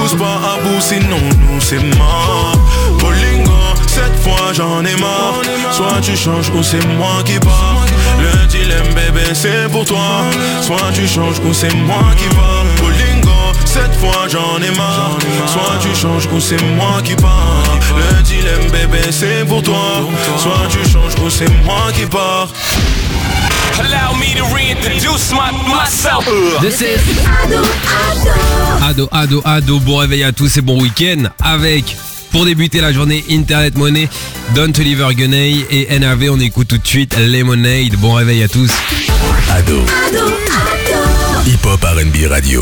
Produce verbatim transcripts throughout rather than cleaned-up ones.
pousse pas à bout, sinon nous c'est mort. Bolingo, cette fois j'en ai marre. Soit tu changes ou c'est moi qui pars. Le dilemme bébé c'est pour toi. Soit tu changes ou c'est moi qui pars. Bolingo, cette fois j'en ai marre. Soit tu changes ou c'est moi qui pars. Le dilemme bébé c'est pour toi. Soit tu changes ou c'est moi qui pars. Allow me to reintroduce my, myself. This is Ado, Ado, Ado, Ado. Bon réveil à tous et bon week-end avec, pour débuter la journée, Internet Money, Don Toliver Guney et N R V. On écoute tout de suite Lemonade. Bon réveil à tous. Ado, Ado, Ado. Hip Hop R and B Radio.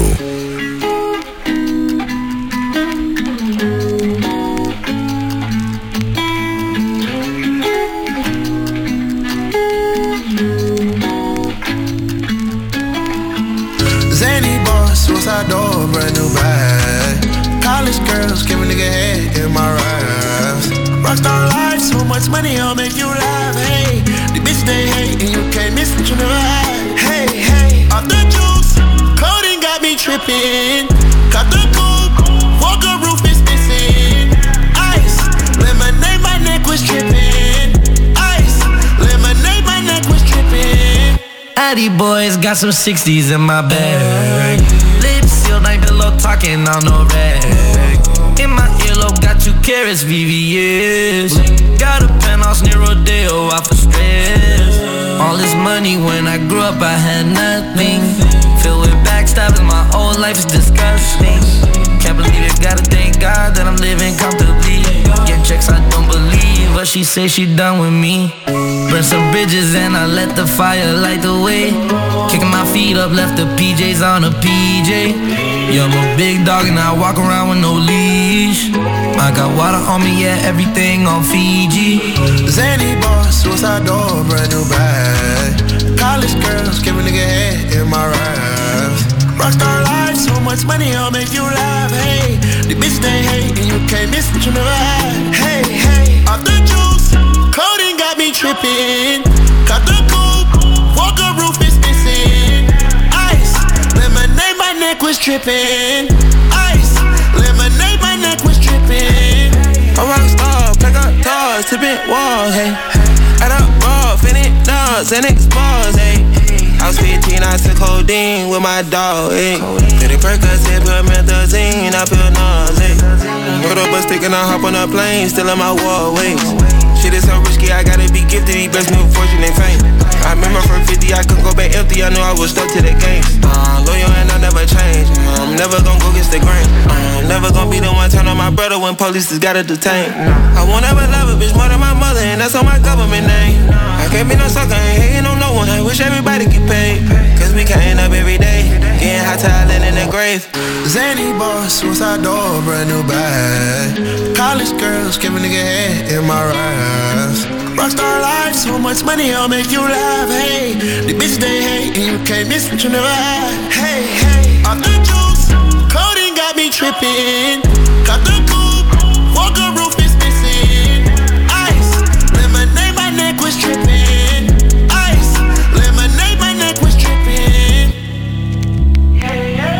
Suicide door, brand new bag. College girls, give a nigga head in my raps. Rockstar life, so much money, I'll make you laugh. Hey, the bitch they hate, and you can't miss what you never had. Hey, hey, off the juice, codeine got me tripping. Got the coupe, Walker roof is missing. Ice, lemonade, my neck was tripping. Ice, lemonade, my neck was tripping. Addy boys got some sixties in my bag. Lips sealed like pillow talking on no rag. In my earlobe got two carrots, V V S. Got a penthouse near Rodeo off of stress. All this money when I grew up I had nothing. Filled with backstabbing, my whole life is disgusting. Can't believe it, gotta thank God that I'm living comfortably. Get checks I don't believe, but she say she done with me. Burn some bridges and I let the fire light the way. Kicking my feet up, left the P Js on a P J. Yeah, I'm a big dog and I walk around with no leash. I got water on me, yeah, everything on Fiji. Zany boss, suicide door, brand new bag. College girls, give a nigga head in my raps. Rockstar life, so much money, I'll make you laugh. Hey, the bitch they hate, and you can't miss what you never had. Hey, hey, off the juice, codeine got me tripping. Got the coupe, Walker roof is missing. Ice, lemonade, my neck was tripping. Ice, lemonade, my neck was tripping. A rockstar, pack up doors, tipping walls, hey. Add up raw, finish dogs, and expose, hey. I was fifteen, I took codeine with my dog, ayy. Pretty Percocet, put methazine, I feel nauseous. Put up a stick and I hop on a plane, still in my wallways. Shit is so risky, I gotta be gifted, he blessed me with fortune and fame. I remember from fifty, I couldn't go back empty, I knew I was stuck to the game. Uh, loyal and I never change, I'm never gonna go against the grain. Uh, I'm never gonna be the one turn on my brother when police just gotta detain. I won't ever love a bitch more than my mother, and that's on my government name. I can't be no sucker, ain't hating on no one, I wish everybody get paid. Cause we counting up every day, getting hot talent in the grave. Zany boss, suicide door, brand new bag. College girls, give a nigga head in my raps. Rockstar life, so much money, I'll make you laugh. Hey, the bitch they hate, and you can't miss what you never had. Hey, hey, off the juice, codeine got me tripping. Got the coupe, Walker roof is missing. Ice, lemonade, my neck was tripping. Ice, lemonade, my neck was tripping. Hey, yeah.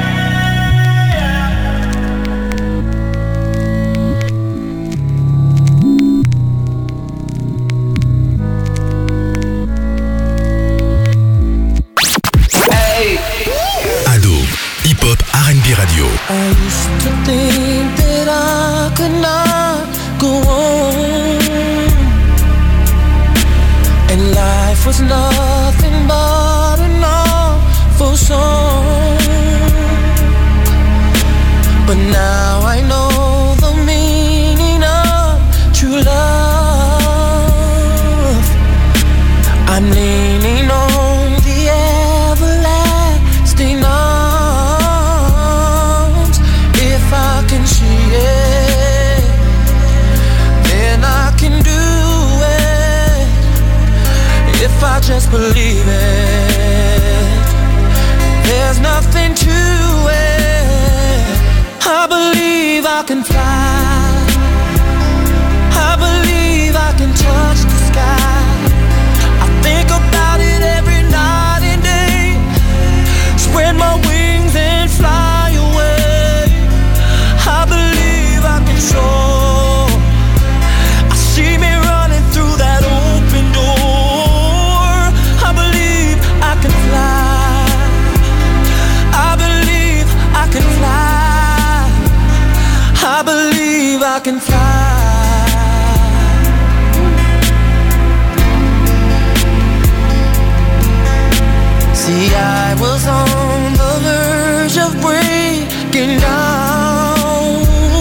R and B Radio. I used to think that I could not go on, and life was nothing but an awful song. But now I know the meaning of true love. I'm leaning on the everlasting arms. If I can see it, then I can do it. If I just believe it, there's nothing to it. I believe I can fly. I believe I can touch the sky. I think about it every night and day. Spread my wings and fly away. I can fly. See, I was on the verge of breaking down.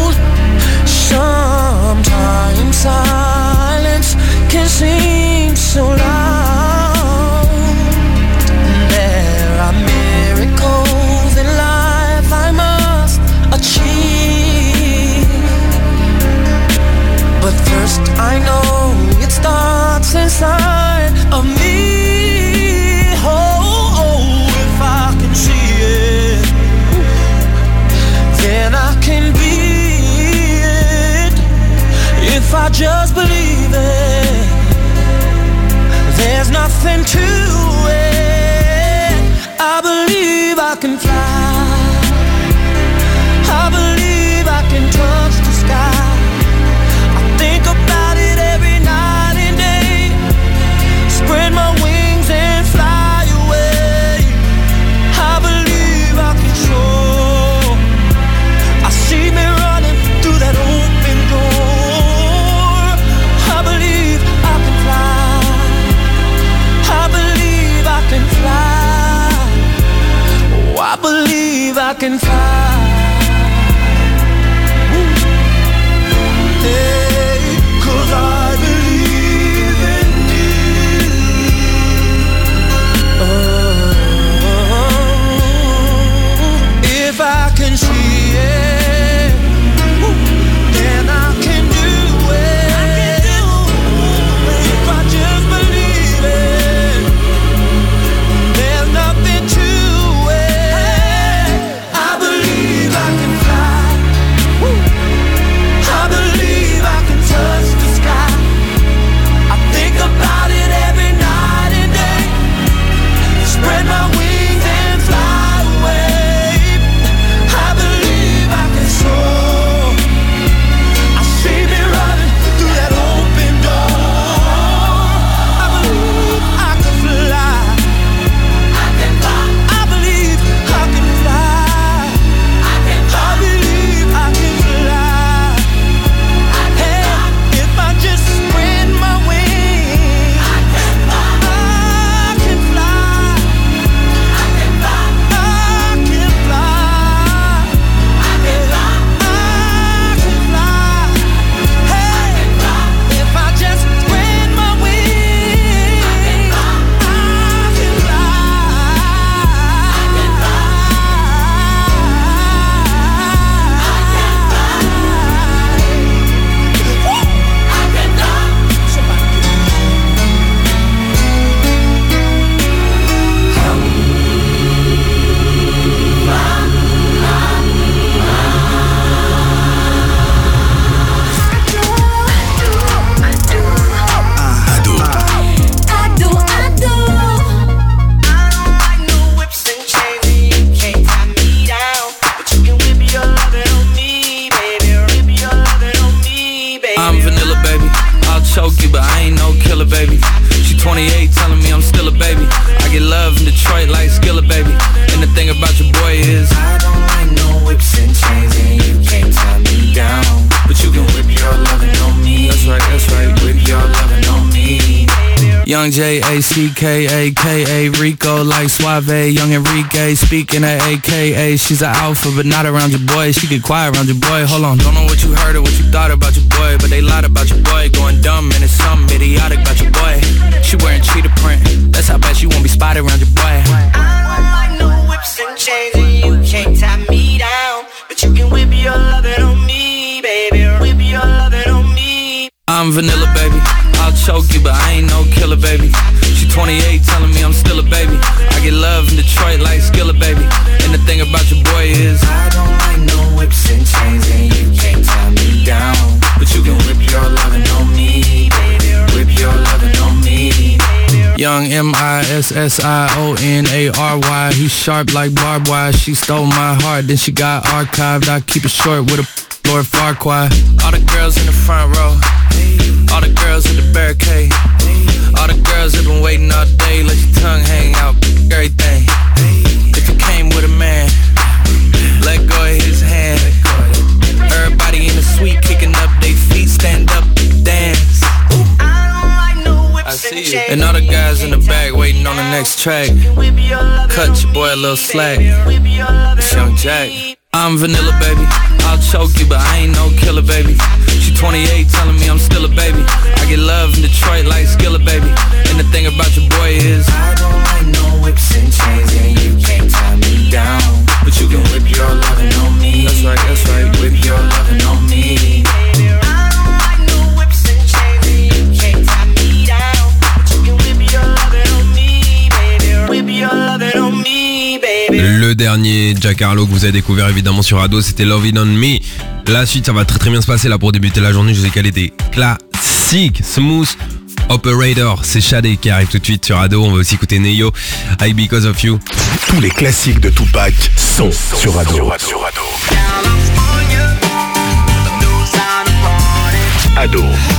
Sometimes silence can seem so loud. There are miracles in life I must achieve. But first I know it starts inside of me. Then I can be it if I just believe it. There's nothing to it. I believe I can fly. I believe I can touch the sky. I think about it every night and day. Spread my wings and fly away. I believe I can soar. I see me running through that open door. I believe I can fly. I believe I can fly. Oh, I believe I can fly. Ooh. Hey, 'cause I believe in you. Oh, if I can see it, then I can do it. If I just believe it, there's nothing to it. I believe I can fly. I believe I can touch the sky. I think about it every night and day. Spread my wings and fly away. I believe I can soar. I see me running through that open door. I believe I can fly. I can fly. I believe I can fly. I can fly. I believe I can fly. I can hey, fly. If I just spread my wings, I can fly. I can fly. I can fly. I can fly. I can fly. I can fly. Hey, if I just spread my wings, I can fly. I can fly. I can fly. Ado. Ado, ado. I don't like no whips and chains, and you can't tie me down. But you can whip your lovin' on me, baby. Whip your lovin' on me, baby. I'm vanilla, baby. I'll choke you, but I ain't no killer, baby. She twenty-eight, telling me I'm still a baby. I get love in Detroit like Skillet, baby. And the thing about your boy is I don't like no whips and chains, and you can't tie me down. but you can Whip your lovin' on me. That's right, that's right. Whip your lovin' on me. Young J A C K A K A Rico like Suave. Young Enrique speaking at A K A. She's an alpha but not around your boy. She get quiet around your boy. Hold on, don't know what you heard or what you thought about your boy, but they lied about your boy. Going dumb and it's something idiotic about your boy. She wearing cheetah print. That's how bad she won't be spotted around your boy. I don't like no whips and chains, and you can't tie me down. But you can whip your lovin' on me, baby. Whip your lovin' on me. I'm vanilla, baby. I'll choke you, but I ain't no killer, baby. She twenty-eight, telling me I'm still a baby. I get love in Detroit like Skillet, baby. And the thing about your boy is I don't like no whips and chains, and you can't tie me down. but you can Whip your lovin' on me, baby. Whip your lovin' on me. Young M I S S I O N A R Y. He's sharp like barbed wire. She stole my heart, then she got archived. I keep it short with a Lord Farquaad. All the girls in the front row, all the girls at the barricade, all the girls have been waiting all day. Let your tongue hang out, everything. If you came with a man, let go of his hand. Everybody in the suite kicking up And all the guys in the back waiting on the next track. Cut your boy a little slack. It's Young Jack. I'm vanilla, baby. I'll choke you, but I ain't no killer, baby. She twenty-eight, telling me I'm still a baby. I get love in Detroit like Skilla, baby. And the thing about your boy is I don't like no whips and chains, and you can't tie me down. But you can whip your lovin' on me. That's right, that's right. Whip your lovin' on me. I don't like no whips and chains, and you can't tie me down. But you can whip your lovin' on me, baby. Whip your lovin' on me, baby. Le dernier Jack Harlow que vous avez découvert évidemment sur Ado, c'était Love It On Me. La suite, ça va très très bien se passer là pour débuter la journée. Je sais qu'elle était classique. Smooth Operator, c'est Shadé qui arrive tout de suite sur Ado. On va aussi écouter Neyo, I Because of You. Tous les classiques de Tupac sont sur Ado. Sur Ado. Ado.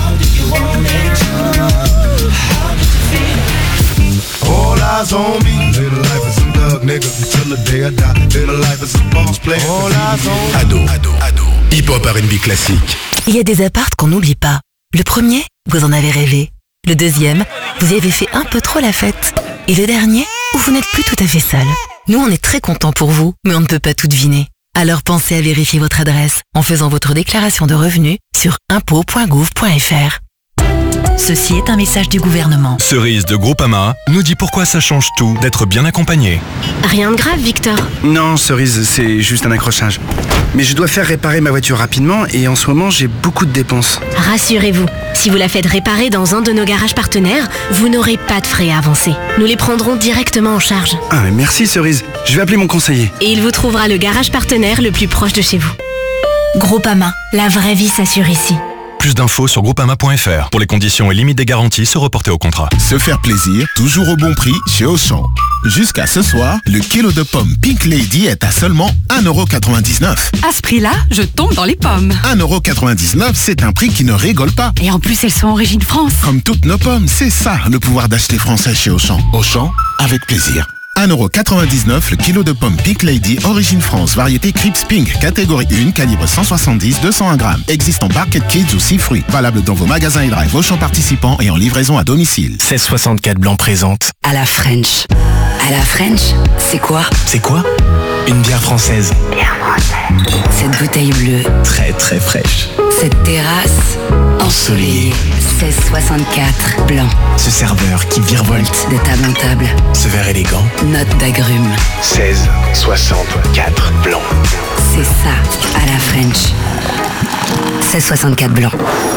All eyes on me. Live the life as a thug nigga till the day I die. Live the life as a boss player. All eyes on me. Ado. Ado. Ado. Hip-hop R and B classique. Il y a des apparts qu'on n'oublie pas. Le premier, vous en avez rêvé. Le deuxième, vous y avez fait un peu trop la fête. Et le dernier, où vous n'êtes plus tout à fait seul. Nous, on est très contents pour vous, mais on ne peut pas tout deviner. Alors pensez à vérifier votre adresse en faisant votre déclaration de revenus sur impôts point gouv point f r. Ceci est un message du gouvernement. Cerise de Groupama nous dit pourquoi ça change tout d'être bien accompagné. Rien de grave, Victor. Non, Cerise, c'est juste un accrochage. Mais je dois faire réparer ma voiture rapidement et en ce moment, j'ai beaucoup de dépenses. Rassurez-vous, si vous la faites réparer dans un de nos garages partenaires, vous n'aurez pas de frais à avancer. Nous les prendrons directement en charge. Ah, mais merci Cerise. Je vais appeler mon conseiller. Et il vous trouvera le garage partenaire le plus proche de chez vous. Groupama, la vraie vie s'assure ici. Plus d'infos sur groupama point f r. Pour les conditions et limites des garanties, se reporter au contrat. Se faire plaisir, toujours au bon prix chez Auchan. Jusqu'à ce soir, le kilo de pommes Pink Lady est à seulement un euro quatre-vingt-dix-neuf. À ce prix-là, je tombe dans les pommes. un euro quatre-vingt-dix-neuf, c'est un prix qui ne rigole pas. Et en plus, elles sont origine France. Comme toutes nos pommes, c'est ça le pouvoir d'acheter français chez Auchan. Auchan, avec plaisir. un euro quatre-vingt-dix-neuf le kilo de pommes Pink Lady, origine France, variété Crips Pink, catégorie un, calibre cent soixante-dix, deux cent un grammes. Existe en Barquette Kids ou six fruits. Valable dans vos magasins et drive Auchan participants et en livraison à domicile. seize soixante-quatre blanc présente. À la French. À la French, c'est quoi? C'est quoi? Une bière française. Bière française. Cette bouteille bleue. Très très fraîche. Cette terrasse ensoleillée. seize soixante-quatre blanc. Ce serveur qui virevolte de table en table. Ce verre élégant. Note d'agrumes. seize soixante-quatre blanc. C'est ça, à la French. seize soixante-quatre blanc.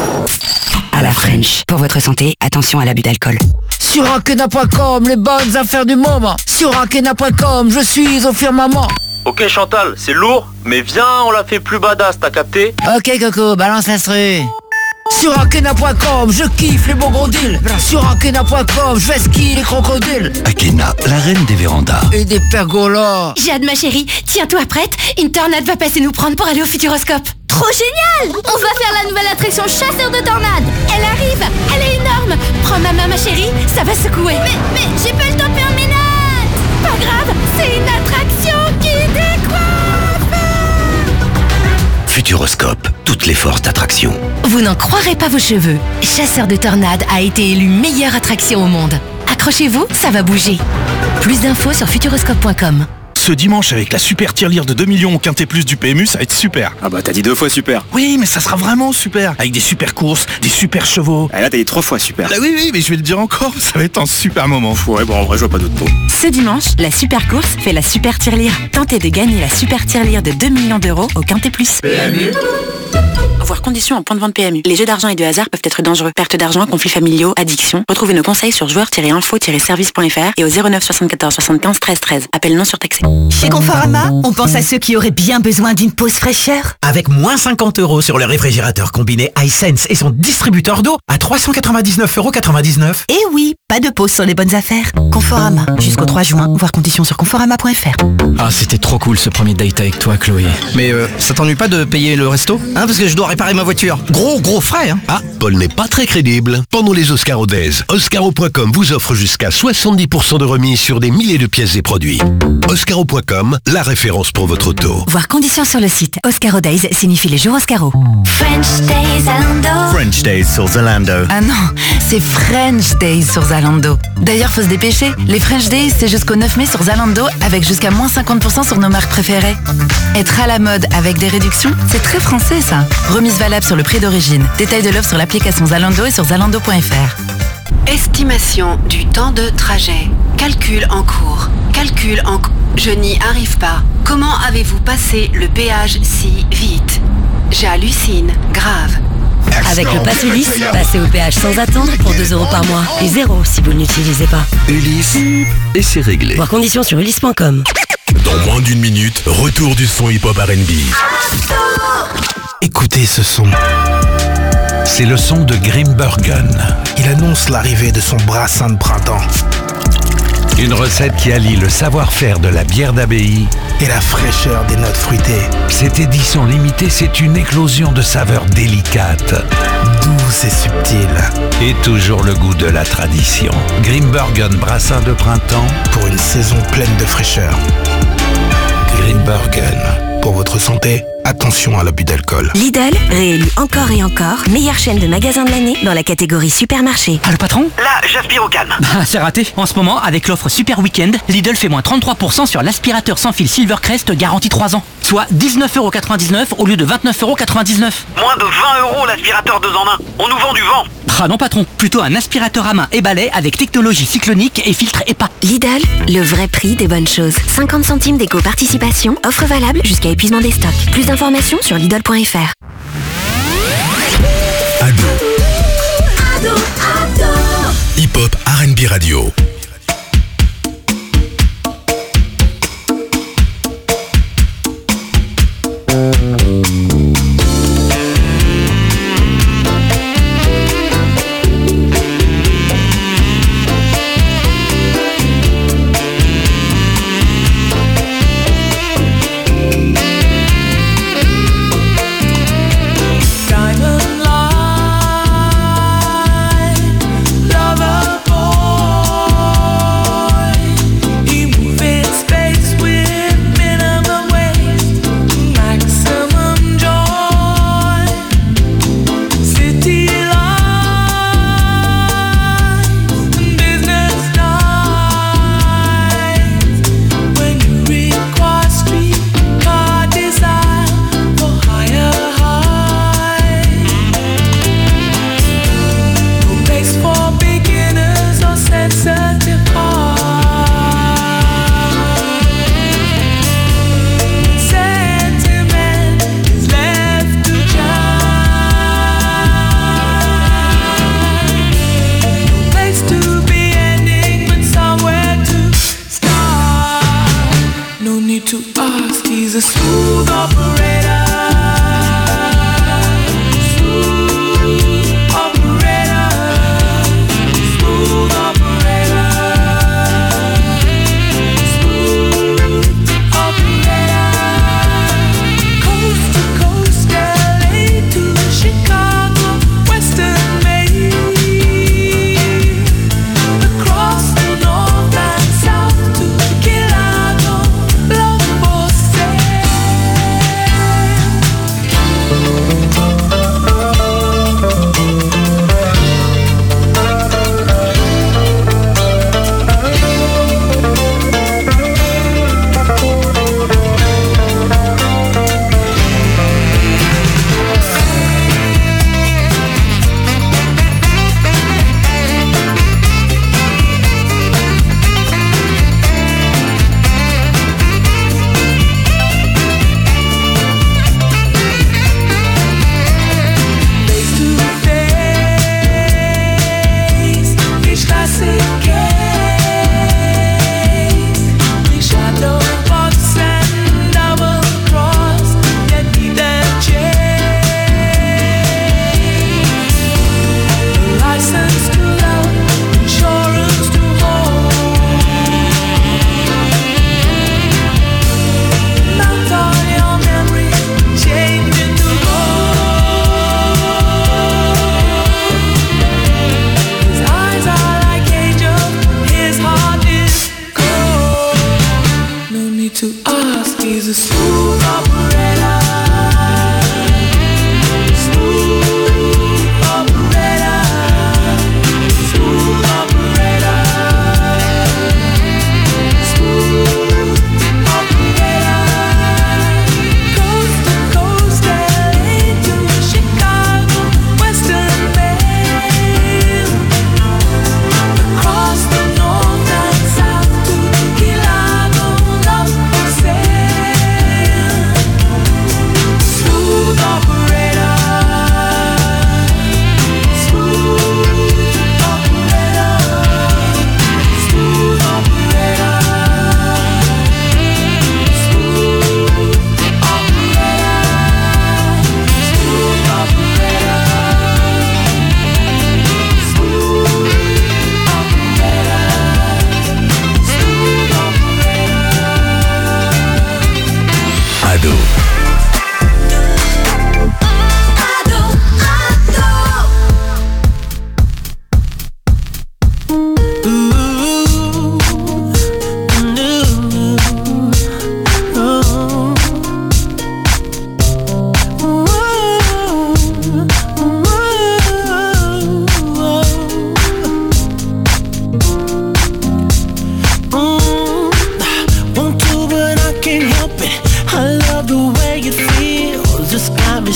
À la French. Pour votre santé, attention à l'abus d'alcool. Sur Ankena point com, les bonnes affaires du moment. Sur Ankena point com, je suis au firmament. Ok Chantal, c'est lourd, mais viens, on la fait plus badass, t'as capté? Ok Coco, balance l'instru. Sur Ankena point com, je kiffe les bons gros deals. Sur Ankena point com, je vais skier les crocodiles. Akena, la reine des vérandas. Et des pergolas. Jade, ma chérie, tiens-toi prête, une tornade va passer nous prendre pour aller au Futuroscope. Trop génial! On va faire la nouvelle attraction chasseur de tornades. Elle arrive, elle est énorme. Prends ma main, ma chérie, ça va secouer. Mais, mais, j'ai pas le temps de faire mes notes. Pas grave, c'est une attraction qui décoiffe. Futuroscope, toutes les forces d'attraction. Vous n'en croirez pas vos cheveux. Chasseur de tornades a été élu meilleure attraction au monde. Accrochez-vous, ça va bouger. Plus d'infos sur futuroscope point com. Ce dimanche, avec la super tirelire de deux millions au Quintet Plus du P M U, ça va être super. Ah bah t'as dit deux fois super. Oui, mais ça sera vraiment super. Avec des super courses, des super chevaux. Ah là t'as dit trois fois super. Ah oui, oui, mais je vais le dire encore, ça va être un super moment. Ouais, bon en vrai je vois pas d'autres mots. Ce dimanche, la super course fait la super tirelire. Tentez de gagner la super tirelire de deux millions d'euros au Quintet Plus. P M U. Voir conditions en point de vente P M U. Les jeux d'argent et de hasard peuvent être dangereux. Perte d'argent, conflits familiaux, addiction. Retrouvez nos conseils sur joueurs tiret info tiret service point f r et au zéro neuf soixante-quatorze soixante-quinze treize treize. Appel non surtaxé. Chez Conforama, on pense à ceux qui auraient bien besoin d'une pause fraîcheur. Avec moins cinquante euros sur le réfrigérateur combiné iSense et son distributeur d'eau à trois cent quatre-vingt-dix-neuf euros quatre-vingt-dix-neuf. Et oui, pas de pause sur les bonnes affaires. Conforama, jusqu'au trois juin, voir conditions sur conforama point f r. Ah, c'était trop cool ce premier date avec toi, Chloé. Mais euh, ça t'ennuie pas de payer le resto? Hein, parce que je dois réparer ma voiture. Gros, gros frais, hein. Ah, Paul n'est pas très crédible. Pendant les Oscaro Days, Oscaro point com vous offre jusqu'à soixante-dix pour cent de remise sur des milliers de pièces et produits. Oscaro point com, la référence pour votre auto. Voir conditions sur le site. Oscaro Days signifie les jours Oscaro. French Days Zalando. French Days sur Zalando. Ah non, c'est French Days sur Zalando. Zalando. D'ailleurs, faut se dépêcher. Les French Days, c'est jusqu'au neuf mai sur Zalando avec jusqu'à moins cinquante pour cent sur nos marques préférées. Être à la mode avec des réductions, c'est très français ça. Remise valable sur le prix d'origine. Détail de l'offre sur l'application Zalando et sur zalando point f r. Estimation du temps de trajet. Calcul en cours. Calcul en cours. Je n'y arrive pas. Comment avez-vous passé le péage si vite? J'hallucine. Grave. Avec le pass Ulysse, passez au péage sans attendre pour deux euros par mois et zéro si vous ne l'utilisez pas. Ulysse, et c'est réglé. Voir conditions sur ulysse point com. Dans moins d'une minute, retour du son hip-hop R and B. Écoutez ce son. C'est le son de Grimbergen. Il annonce l'arrivée de son brassin de printemps. Une recette qui allie le savoir-faire de la bière d'abbaye et la fraîcheur des notes fruitées. Cette édition limitée, c'est une éclosion de saveurs délicates, douces et subtiles. Et toujours le goût de la tradition. Grimbergen brassin de printemps pour une saison pleine de fraîcheur. Grimbergen. Pour votre santé, attention à l'abus d'alcool. Lidl, réélu encore et encore, meilleure chaîne de magasins de l'année dans la catégorie supermarché. Ah, le patron? Là, j'aspire au calme. Bah, c'est raté. En ce moment, avec l'offre Super Weekend, Lidl fait moins trente-trois pour cent sur l'aspirateur sans fil Silvercrest garantie trois ans. Soit dix-neuf euros quatre-vingt-dix-neuf au lieu de vingt-neuf euros quatre-vingt-dix-neuf. Moins de vingt euros l'aspirateur deux en un. On nous vend du vent. Ah non patron, plutôt un aspirateur à main et balai avec technologie cyclonique et filtre E P A. Lidl, le vrai prix des bonnes choses. cinquante centimes d'éco-participation, offre valable jusqu'à épuisement des stocks. Plus d'informations sur lidl point f r. Ado. Ado, ado. Hip-hop R and B Radio. Diamond light, lover boy.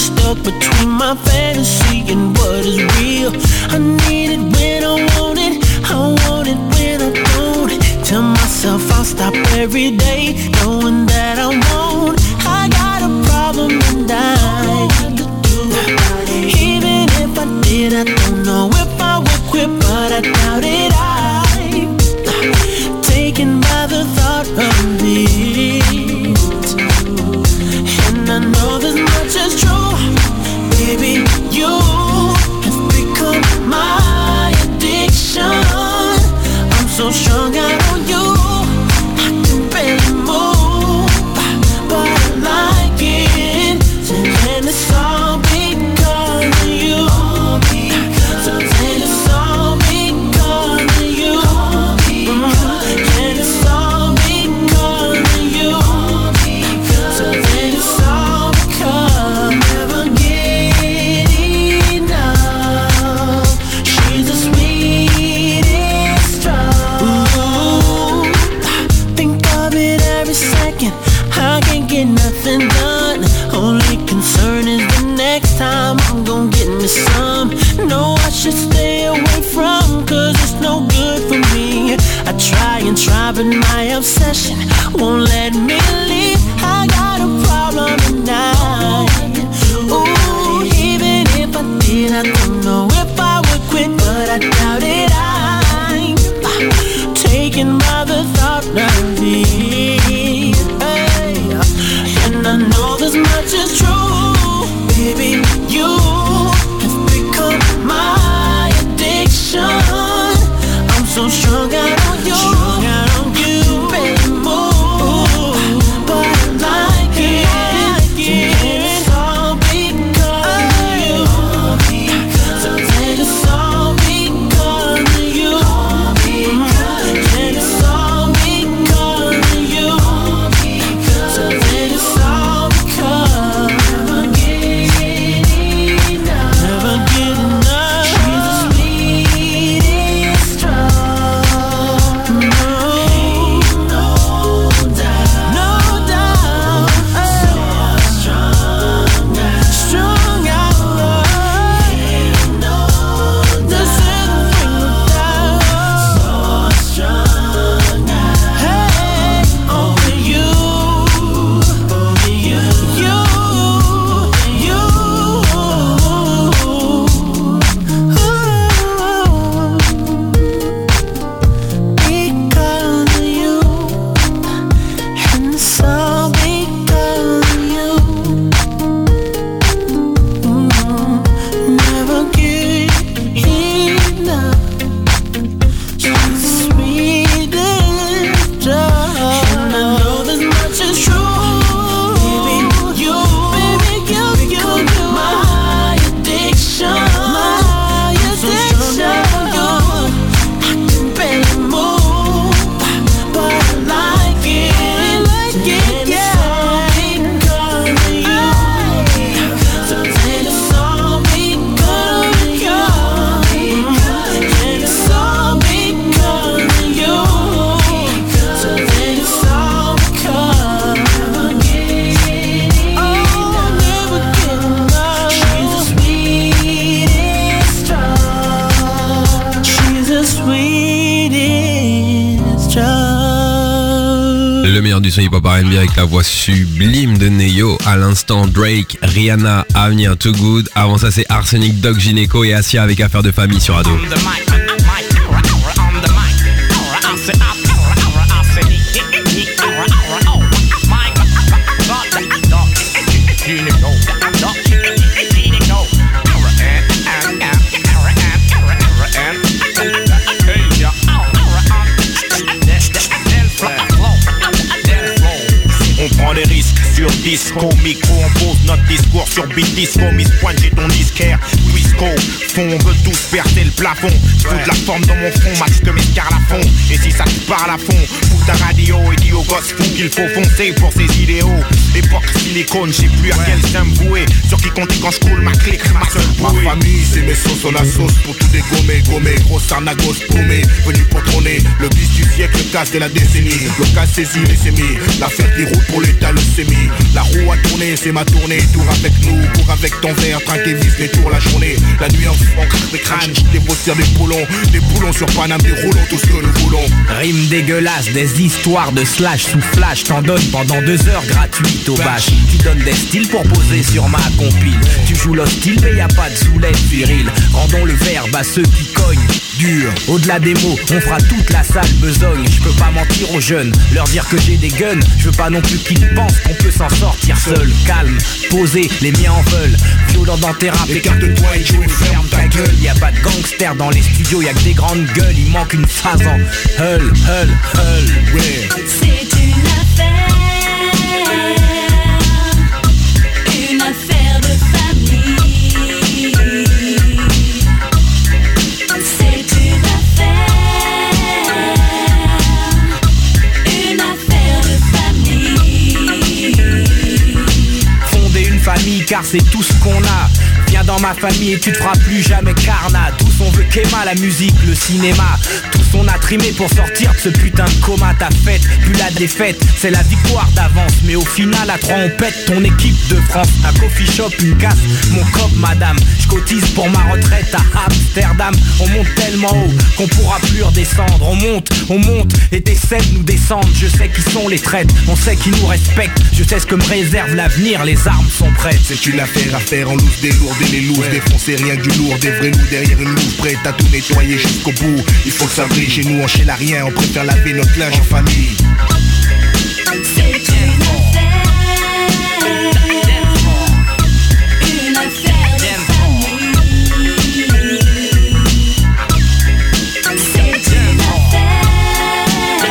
stuck between my fantasy and what is real. I need it when I want it, I want it when I don't. Tell myself I'll stop every day, knowing that I won't. I got a problem and I even if I did, I don't know if I would quit, but I doubt it. I'm taken by the thought of it, and I know this much is true. Baby, you have become my addiction. I'm so strung out on you, I can barely move, but I like it, and it's all because of you. So then it's all because of you, and it's all because of you. So then it's all because never get enough. She's the sweetest drug. Ooh, think of it every second. I can't get nothing done. Only concern is the next time I'm gon' get me some. No, I should stay away from, cause it's no good for me. I try and try, but my obsession won't let me leave. I got a problem tonight. Ooh, even if I did, I don't know if I would quit, but I doubt it. I'm taken by the thought of it, hey. And I know this much is true. Baby, you have become my addiction. I'm so strung out on you, strung out on you, baby, move, but I like it, like it. It's all because of you. So then it's all because of you, and it's all because of you. So then it's all because never get enough, never get enough. She's the sweetest drug. No, no doubt, no doubt. So strung out, strung out love. No doubt, so strung out. Hey, only you, only you, you, you. Because of you, and it's all because of you. Mm, never get enough. She's the sweetest drug, and I know this much is true. Baby, you, baby, you, you, my addiction, my addiction. I can barely move, but I like it, like it, yeah. It's all because of you. So then it's all because of you, and it's all because of you. So then it's all because never get enough, oh, never get enough. She's the sweetest drug. She's the sweetest drug. Le meilleur du son hip-hop R and B avec la voix sublime de Neyo. À l'instant, Drake, Rihanna, à venir, Too Good. Avant ça, c'est Arsenic, Doc Gynéco et Asia avec Affaire de famille sur Ado. On prend des risques sur disco, micro, on pose notre discours sur beat disco, Miss Pointe, j'ai ton disquaire, Twisco, fond, on veut tous percer le plafond, je fous de la forme dans mon front, max que mes scars la fond, et si ça te parle à fond, fous ta radio et dis aux gosses fous qu'il faut foncer pour ses idéaux, l'époque silicone, je sais plus à quel sein me vouer, sur qui compter quand je coule ma clique, ma seule bouille. Ma famille, c'est mes sauces, on a sauce pour tout dégommer, gommer. Grosse arnagos paumé, venu pour trôner. Le bis du siècle, le casse de la décennie. Le casse saisi, les sémis. L'affaire qui roule pour l'état, le sémi. La roue a tourné, c'est ma tournée. Tour avec nous, cours avec ton verre. Trinquer vise les tours la journée. La nuit en fond, des crânes, des bossières, des boulons. Des boulons sur Paname, des roulons, tout ce que nous voulons. Rime dégueulasse, des histoires de slash sous flash. T'en donnes pendant deux heures gratuites au bâche. Tu donnes des styles pour poser sur ma compile. Tu joues l'hostile mais y a pas de soulève viril. Rendons le verbe à ceux qui cognent dur. Au-delà des mots, on fera toute la salle besogne. Je peux pas mentir aux jeunes, leur dire que j'ai des guns. Je veux pas non plus qu'ils pensent qu'on peut s'en sortir seul. Calme, posé, les miens en veulent. Violent dans tes rap, écarte-toi et joue, ferme ta gueule. Y a pas de gangster dans les studios, y a que des grandes gueules. Il manque une phrase en hull, hull, hull, ouais. C'est une affaire, une affaire de famille. C'est une affaire, une affaire de famille. Fonder une famille car c'est tout ce qu'on a. Viens dans ma famille et tu te feras plus jamais carnat. Tous on veut qu'Emma, la musique, le cinéma. Tous on a trimé pour sortir de ce putain de coma. Ta fête, plus la défaite, c'est la victoire d'avance. Mais au final à trois on pète ton équipe de France. Un coffee shop, une casse, mon cop madame. Je cotise pour ma retraite à Amsterdam. On monte tellement haut qu'on pourra plus redescendre. On monte, on monte et t'essaies de nous descendre. Je sais qui sont les traîtres, on sait qui nous respectent. Je sais ce que me réserve l'avenir, les armes sont prêtes. C'est une affaire à faire en loose, des lourds et les looses, ouais. Défoncer rien que du lourd, des vrais loups derrière une loupe. Prête à tout nettoyer jusqu'au bout. Il faut que ça brille chez nous, on chèle à rien. On préfère laver notre linge en famille. C'est une affaire, une affaire de famille. C'est une affaire,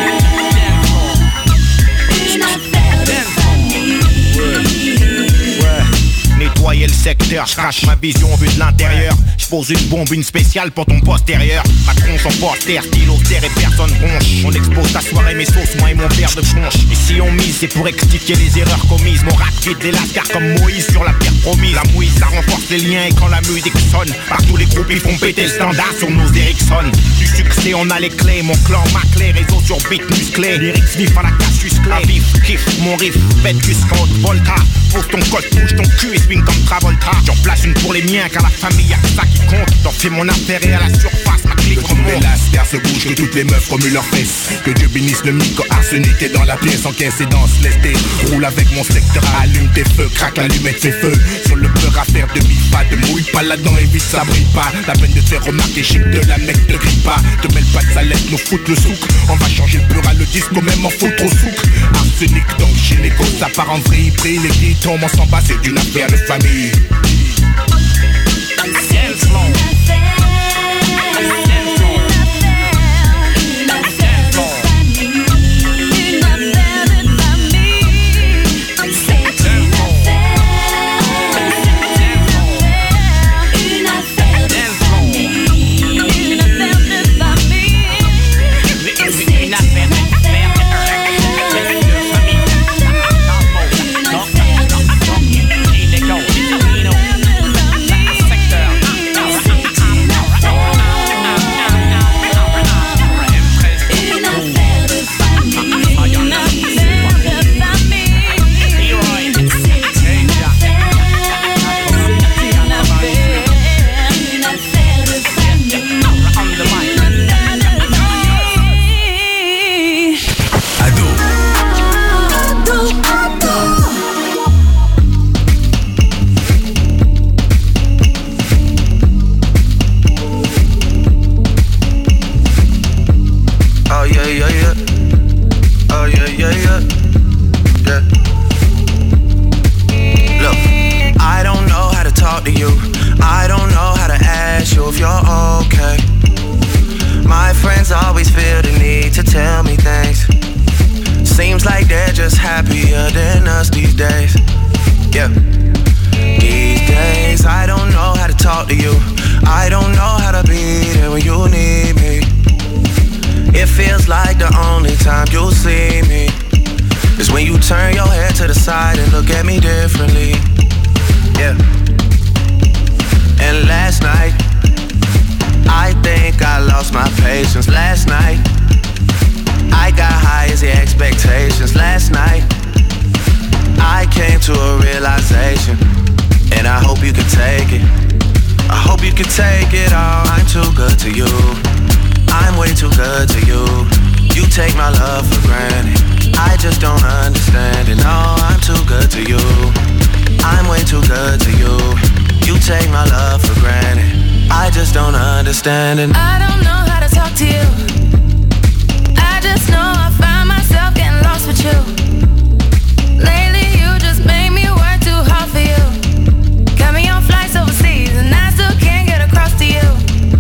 une affaire de famille. Ouais, nettoyer le secteur, je crache ma vision vue de l'intérieur. Je pose une bombe, une spéciale pour ton postérieur. Ma tronche en poster, stylo terre et personne bronche. On expose ta soirée, mes sauces, moi et mon verre de tronche. Et si on mise, c'est pour rectifier les erreurs commises. Mon rap quitte des lascars comme Moïse sur la pierre promise. La mouise, ça renforce les liens et quand la musique sonne, partout les groupes ils font péter le standard sur nos Ericsson. Du succès, on a les clés, mon clan, ma clé, réseau sur beat musclé. Lyrics vifs à la casus clé. À vif, kiff, mon riff, bête jusqu'en haute volta. Pose ton col, bouge ton cul et swing comme Travolta. J'en place une pour les miens car la famille y'a que ça qui compte. T'en fais mon affaire et à la surface ma clique remonte. Que la terre se bouge, que toutes les meufs remuent leurs fesses. Que Dieu bénisse le micro arsenic est dans la pièce. Encaisse et danse, laisse tes roule avec mon secteur. Allume tes feux, craque l'allumette, fais feu. Sur le peur à faire de bif pas, de mouille pas là-dedans et vite ça brille pas. La peine de faire remarquer chic de la mec te grille pas. Te mêle pas de ça laisse nous foutre le souk. On va changer le peur à le disque, même en foutre au souk. Arsenic donc chez les gosses, ça part en vrille. Pris les qui tombent, on s'en bat, c'est une affaire de famille. hope you can take it. I hope you can take it all. I'm too good to you. I'm way too good to you. You take my love for granted. I just don't understand it. No, I'm too good to you. I'm way too good to you. You take my love for granted. I just don't understand it. I don't know how to talk to you. I just know I find myself getting lost with you. Lately you just made me work too hard for you. Got me on flights overseas and I still can't get across to you.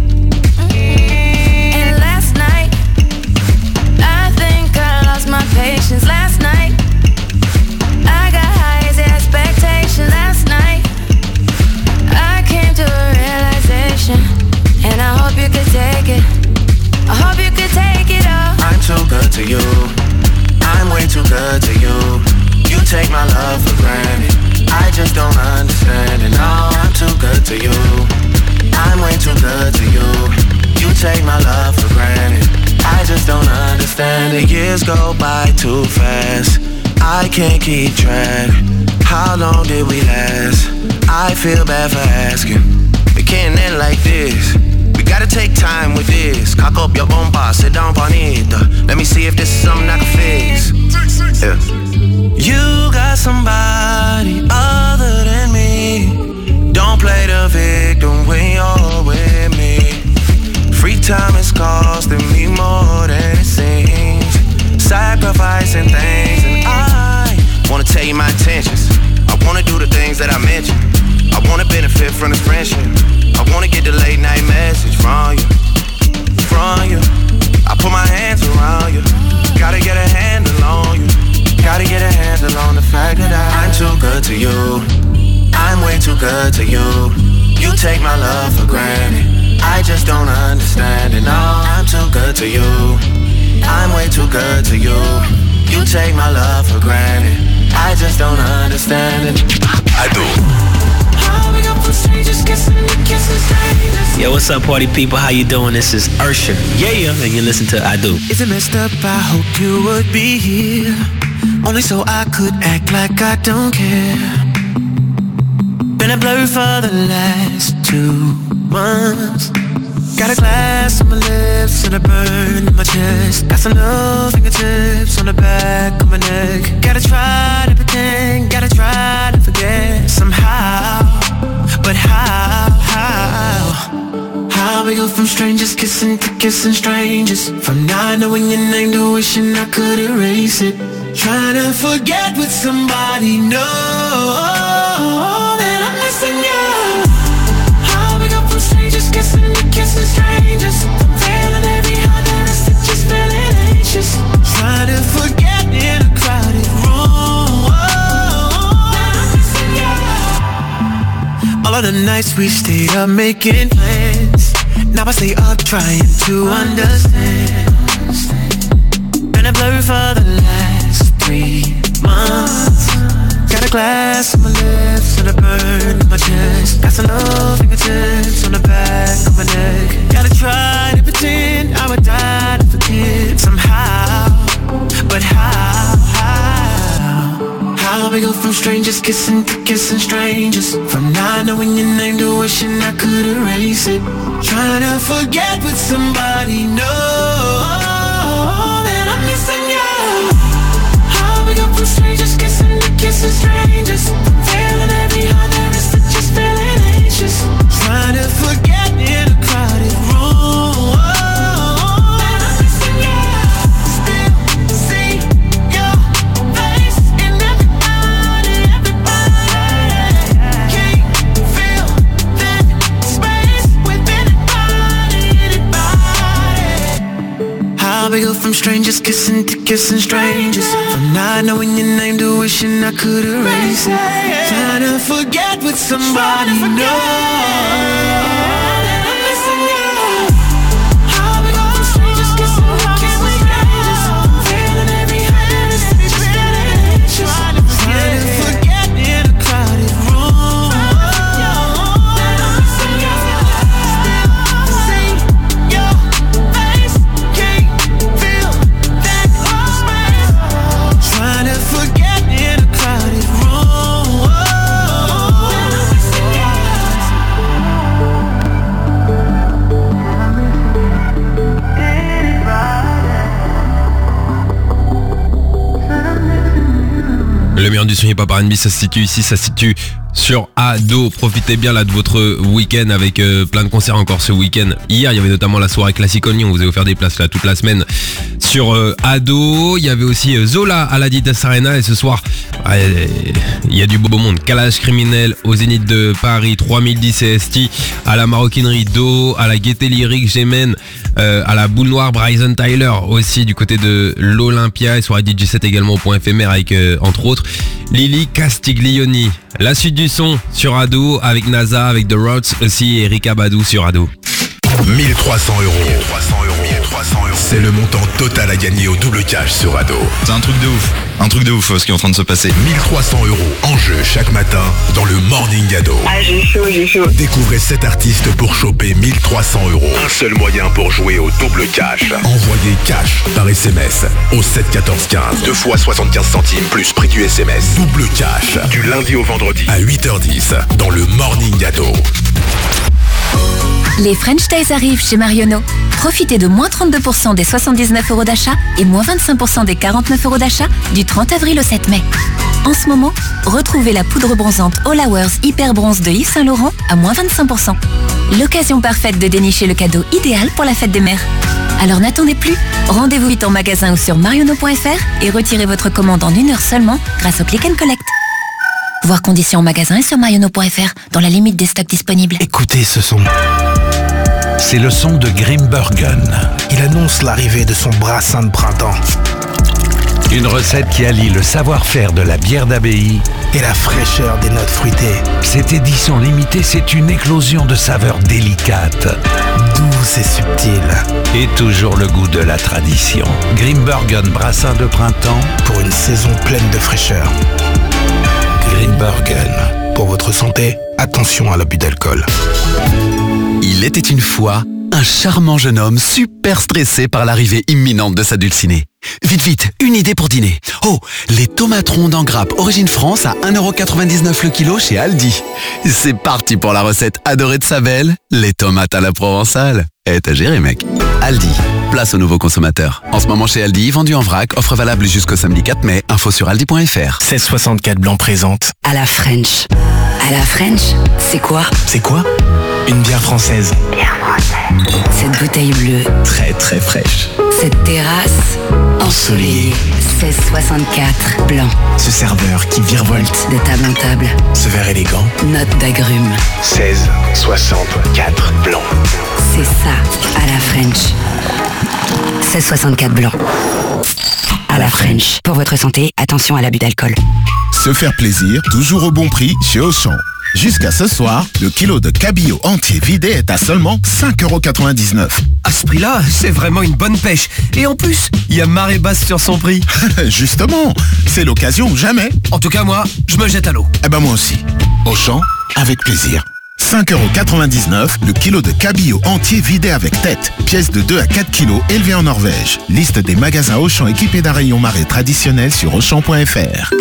And last night I think I lost my patience. Last night I got high as expectation. Last night I came to a realization, and I hope you could take it. I hope you could take it all. I'm too good to you. I'm way too good to you. You take my love for granted. I just don't understand it. No, I'm too good to you. I'm way too good to you. You take my love for granted. I just don't understand it. Years go by too fast. I can't keep track. How long did we last? I feel bad for asking. We can't end like this. We gotta take time with this. Cock up your bomba, sit down bonita. Let me see if this is something I can fix. Yeah. You got somebody other than me. Don't play the victim when you're with me. Free time is costing me more than it seems. Sacrificing things, and I wanna tell you my intentions. I wanna do the things that I mentioned. I wanna benefit from this friendship. I wanna get the late night message from you, from you. I put my hands around you. Gotta get a handle on you. Gotta get a handle on the fact that I, I'm too good to you. I'm way too good to you. You take my love for granted. I just don't understand it. No, I'm too good to you. I'm way too good to you. You take my love for granted. I just don't understand it. I do. Yo, what's up, party people? How you doing? This is Usher. Yeah, and you listen to I Do. If it messed up, I hope you would be here. Only so I could act like I don't care. Been a blur for the last two months. Got a glass on my lips and a burn in my chest. Got some little fingertips on the back of my neck. Gotta try to pretend, gotta try to forget somehow. But how, how, how we go from strangers kissing to kissing strangers, from not knowing your name to wishing I could erase it. Trying to forget with somebody, know that I'm missing you. How we go from strangers kissing to kissing strangers, feeling every heart there is to just feeling anxious. Trying to forget in a crowded room that I'm missing you. All of the nights we stayed up making plans, now I stay up trying to understand. Been a blur for the last three months. Got a glass on my lips and a burn in my chest. Got some little fingertips on the back of my neck. Gotta try to pretend I would die to forget somehow. But how, how, how we go from strangers kissing to kissing strangers, from not knowing your name to wishing I could erase it. Trying to forget with somebody, know that I'm missing you. How we go from strangers kissing to kissing strangers, feeling every heart there is to just feeling anxious. Trying to forget in a crowded room that I'm missing you. Still see your face in everybody, everybody. Can't feel that space within anybody, anybody. How we go from strangers kissing to kissing strangers, from not knowing your name to wishing I could erase it. Trying to forget with somebody, know that I'm missing you. How we go from strangers kissing to kissing strangers, feeling every hand is just feeling anxious. Trying to forget in a crowded room that I'm missing you. Still see your face, can't feel that space. Trying to forget in a crowded room that I'm missing you. meilleure du son hip-hop R and B, ça se situe ici, ça se situe sur Ado. Profitez bien là de votre week-end avec euh, plein de concerts encore ce week-end. Hier, il y avait notamment la soirée classique Oignon, on vous a offert des places là toute la semaine sur euh, Ado. Il y avait aussi euh, Zola à l'Adidas Arena et ce soir, euh, il y a du beau monde. Calage criminel au Zénith de Paris, trois mille dix C S T, à la Maroquinerie Do, à la Gaieté Lyrique Gémen, euh, à la Boule Noire Bryson Tyler aussi du côté de l'Olympia et soirée D J set également au point éphémère avec euh, entre autres Lily Castiglioni. La suite du son sur Ado avec NASA, avec The Routes aussi et Erika Badou sur Ado. mille trois cents euros. C'est le montant total à gagner au double cash sur Ado. C'est un truc de ouf. Un truc de ouf ce qui est en train de se passer. mille trois cents euros en jeu chaque matin dans le Morning Ado. Ah, j'ai chaud, j'ai chaud. Découvrez sept artistes pour choper mille trois cents euros. Un seul moyen pour jouer au double cash. Envoyez cash par S M S au sept quatorze quinze. Deux fois soixante-quinze centimes plus prix du S M S. Double cash du lundi au vendredi à huit heures dix dans le Morning Ado. Les French Days arrivent chez Marionneau. Profitez de moins trente-deux pour cent des soixante-dix-neuf euros d'achat et moins vingt-cinq pour cent des quarante-neuf euros d'achat du trente avril au sept mai. En ce moment, retrouvez la poudre bronzante All Hours Hyper Bronze de Yves Saint Laurent à moins vingt-cinq pour cent. L'occasion parfaite de dénicher le cadeau idéal pour la fête des mères. Alors n'attendez plus, rendez-vous vite en magasin ou sur marionneau point f r et retirez votre commande en une heure seulement grâce au Click and Collect. Voir conditions en magasin et sur marionneau point f r dans la limite des stocks disponibles. Écoutez ce son. C'est le son de Grimbergen. Il annonce l'arrivée de son brassin de printemps. Une recette qui allie le savoir-faire de la bière d'abbaye et la fraîcheur des notes fruitées. Cette édition limitée, c'est une éclosion de saveurs délicates, douces et subtiles. Et toujours le goût de la tradition. Grimbergen brassin de printemps pour une saison pleine de fraîcheur. Grimbergen. Pour votre santé, attention à l'abus d'alcool. Il était une fois un charmant jeune homme super stressé par l'arrivée imminente de sa dulcinée. Vite, vite, une idée pour dîner. Oh, les tomates rondes en grappe origine France à un euro quatre-vingt-dix-neuf le kilo chez Aldi. C'est parti pour la recette adorée de sa belle, les tomates à la provençale. Eh, t'as géré, mec. Aldi, place aux nouveaux consommateurs. En ce moment chez Aldi, vendu en vrac, offre valable jusqu'au samedi quatre mai. Info sur aldi point f r. seize soixante-quatre Blanc présente. À la French. À la French, c'est quoi? C'est quoi? Une bière française. Bière française. Cette bouteille bleue. Très très fraîche. Cette terrasse ensoleillée. seize soixante-quatre Blanc. Ce serveur qui virevolte de table en table. Ce verre élégant. Note d'agrumes. seize soixante-quatre Blanc. C'est ça, à la French. seize soixante-quatre Blanc. À la French. Pour votre santé, attention à l'abus d'alcool. Se faire plaisir, toujours au bon prix chez Auchan. Jusqu'à ce soir, le kilo de cabillaud entier vidé est à seulement cinq euros quatre-vingt-dix-neuf. À ce prix-là, c'est vraiment une bonne pêche. Et en plus, il y a marée basse sur son prix. Justement, c'est l'occasion ou jamais. En tout cas, moi, je me jette à l'eau. Eh ben moi aussi. Auchan, avec plaisir. cinq euros quatre-vingt-dix-neuf, le kilo de cabillaud entier vidé avec tête. Pièce de deux à quatre kilos élevée en Norvège. Liste des magasins Auchan équipés d'un rayon marée traditionnel sur auchan point f r.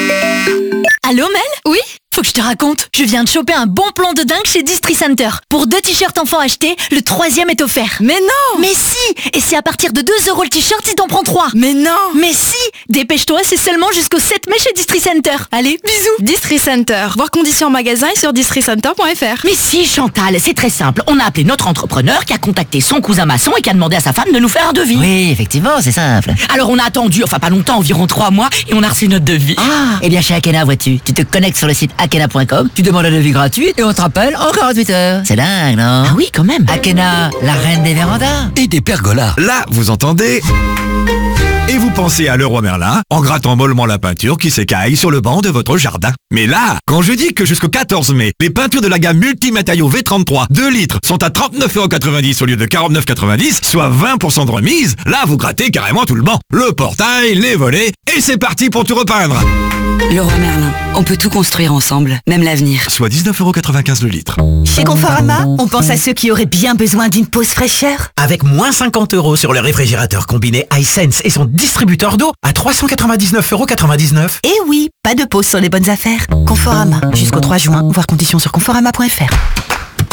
Allô Mel? Oui? Faut que je te raconte, je viens de choper un bon plan de dingue chez Distri Center. Pour deux t-shirts enfants achetés, le troisième est offert. Mais non! Mais si! Et c'est à partir de deux euros le t-shirt si t'en prends trois. Mais non! Mais si! Dépêche-toi, c'est seulement jusqu'au sept mai chez Distri Center. Allez, bisous! Distri Center. Voir conditions en magasin et sur distri center point f r. Mais si Chantal, c'est très simple. On a appelé notre entrepreneur qui a contacté son cousin maçon et qui a demandé à sa femme de nous faire un devis. Oui, effectivement, c'est simple. Alors on a attendu, enfin pas longtemps, environ trois mois, et on a reçu notre devis. Ah! Eh bien chez Akena, vois-tu, tu te connectes sur le site akena point com, tu demandes un devis gratuit et on te rappelle en quarante-huit heures. C'est dingue, non? Ah oui, quand même. Akena, la reine des vérandas. Et des pergolas. Là, vous entendez? Et vous pensez à Leroy Merlin en grattant mollement la peinture qui s'écaille sur le banc de votre jardin. Mais là, quand je dis que jusqu'au quatorze mai, les peintures de la gamme multimatériaux V trente-trois deux litres sont à trente-neuf euros quatre-vingt-dix au lieu de quarante-neuf euros quatre-vingt-dix, soit vingt pour cent de remise, là vous grattez carrément tout le banc. Le portail, les volets, et c'est parti pour tout repeindre. Leroy Merlin, on peut tout construire ensemble, même l'avenir. Soit dix-neuf euros quatre-vingt-quinze le litre. Chez Conforama, on pense à ceux qui auraient bien besoin d'une pause fraîcheur. Avec moins cinquante euros sur le réfrigérateur combiné iSense et son distributeur d'eau à trois cent quatre-vingt-dix-neuf euros quatre-vingt-dix-neuf. Et oui, pas de pause sur les bonnes affaires. Conforama, jusqu'au trois juin, voir conditions sur conforama point f r.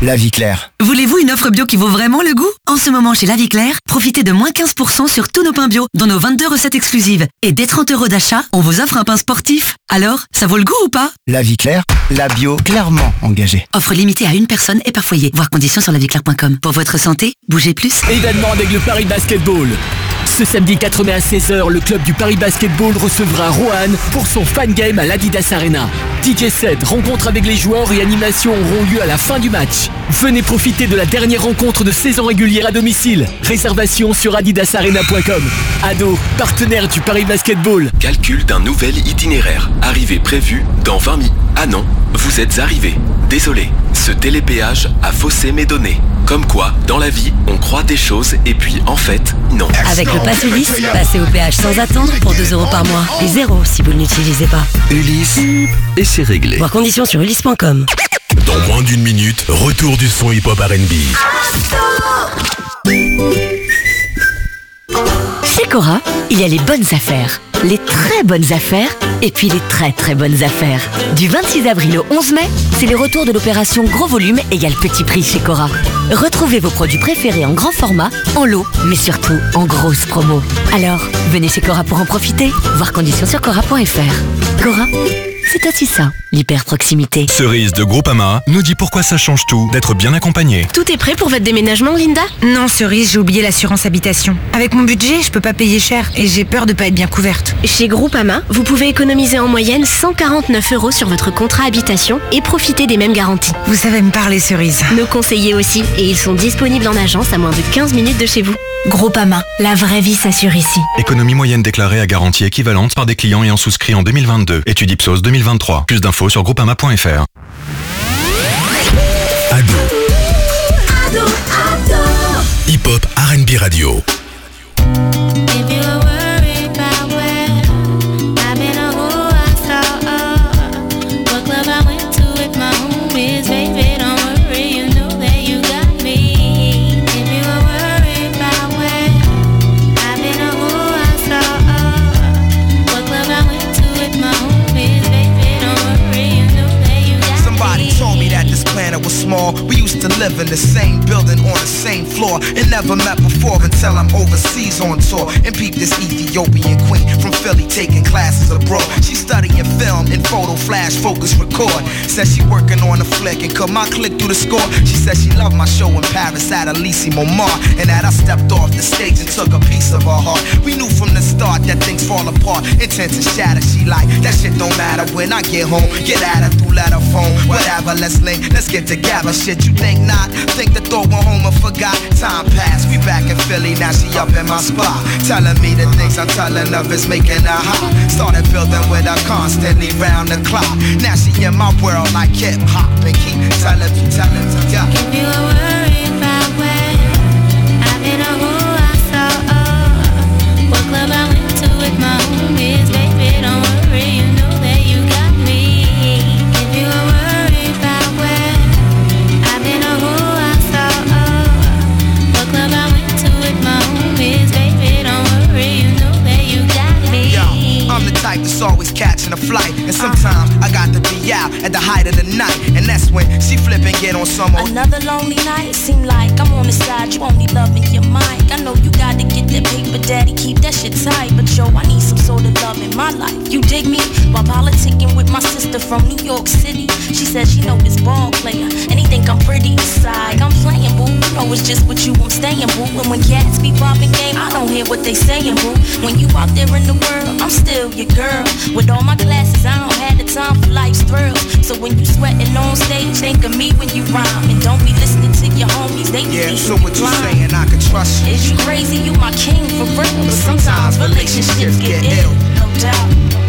La Vie Claire. Voulez-vous une offre bio qui vaut vraiment le goût? En ce moment chez La Vie Claire, profitez de moins quinze pour cent sur tous nos pains bio, dans nos vingt-deux recettes exclusives. Et dès trente euros d'achat, on vous offre un pain sportif. Alors, ça vaut le goût ou pas? La Vie Claire, la bio clairement engagée. Offre limitée à une personne et par foyer. Voir conditions sur la vie claire point com. Pour votre santé, bougez plus. Événement avec le Paris Basketball. Ce samedi quatre mai à seize heures, le club du Paris Basketball recevra Rohan pour son fan game à l'Adidas Arena. D J set, rencontre avec les joueurs et animations auront lieu à la fin du match. Venez profiter de la dernière rencontre de saison régulière à domicile. Réservation sur adidas arena point com. Ado, partenaire du Paris Basketball. Calcul d'un nouvel itinéraire. Arrivée prévue dans vingt minutes. Ah non, vous êtes arrivé. Désolé, ce télépéage a faussé mes données. Comme quoi, dans la vie, on croit des choses et puis en fait, non. Avec le Pass Ulysse, passez au péage sans attendre pour deux euros par mois. Et zéro si vous ne l'utilisez pas. Ulysse, et c'est réglé. Voir conditions sur ulysse point com. Dans moins d'une minute, retour du son hip-hop R and B. Chez Cora, il y a les bonnes affaires, les très bonnes affaires et puis les très très bonnes affaires. Du vingt-six avril au onze mai, c'est le retour de l'opération Gros Volume égale Petit Prix chez Cora. Retrouvez vos produits préférés en grand format, en lot, mais surtout en grosse promo. Alors, venez chez Cora pour en profiter. Voir conditions sur cora point f r. Cora, c'est aussi ça, l'hyper proximité. Cerise de Groupama nous dit pourquoi ça change tout d'être bien accompagné. Tout est prêt pour votre déménagement, Linda? Non, Cerise, j'ai oublié l'assurance habitation. Avec mon budget, je peux pas payer cher et j'ai peur de pas être bien couverte. Chez Groupama, vous pouvez économiser en moyenne cent quarante-neuf euros sur votre contrat habitation et profiter des mêmes garanties. Vous savez me parler, Cerise. Nos conseillers aussi, et ils sont disponibles en agence à moins de quinze minutes de chez vous. Groupama, la vraie vie s'assure ici. Économie moyenne déclarée à garantie équivalente par des clients ayant souscrit en deux mille vingt-deux. Étude Ipsos deux mille vingt-trois. Plus d'infos sur groupama point f r. Ado. Ado, Ado. Hip-hop R and B radio. Was small. We used to live in the same building on the same floor and never met before until I'm overseas on tour and peep this Ethiopian queen from Philly taking classes abroad. She studying film and photo flash focus record. Said she working on a flick and cut my click through the score. She said she loved my show in Paris at Elysee Montmartre and that I stepped off the stage and took a piece of her heart. We knew from the start that things fall apart, intent to shatter. She like that shit don't matter when I get home. Get at her through letter phone, whatever. Let's link, let's get together. Shit, you think not? Think the thought went home and forgot. Time passed, we back in Philly, now she up in my spot. Telling me the things I'm telling of is making her hot. Started building with her constantly round the clock. Now she in my world like hip hop and keep telling me, telling me, yeah. If you were worried about where I've been or who I saw, oh, what club I went to with my homies, baby, don't worry, you know that you got me. If you were worried about where I've been or who I saw, oh, what club I went to with my homies, baby, don't worry, you know that you got me. Yo, I'm the type that's always catching a flight, and sometimes I got to be out at the height of the night, and that's when she flip and get on some old. Another lonely night, seem like I'm on the side, you only loving your mic. I know you gotta get that paper, daddy, keep that shit tight, but yo, I need some sort of love in my life. You dig me? While politicking with my sister from New York City, she said she know this ball player, and he think I'm pretty inside. I'm playing, boo, you know it's just with you I'm staying, boo. And when cats be popping game, I don't hear what they saying, boo. When you out there in the world, I'm still your girl. With all my classes, I don't have the time for life's thrills. So when you sweating on stage, think of me when you rhyme, and don't be listening to your homies, they be yeah, so what you saying, I can trust you. Is you crazy? You my king for real. But sometimes relationships get ill, no doubt.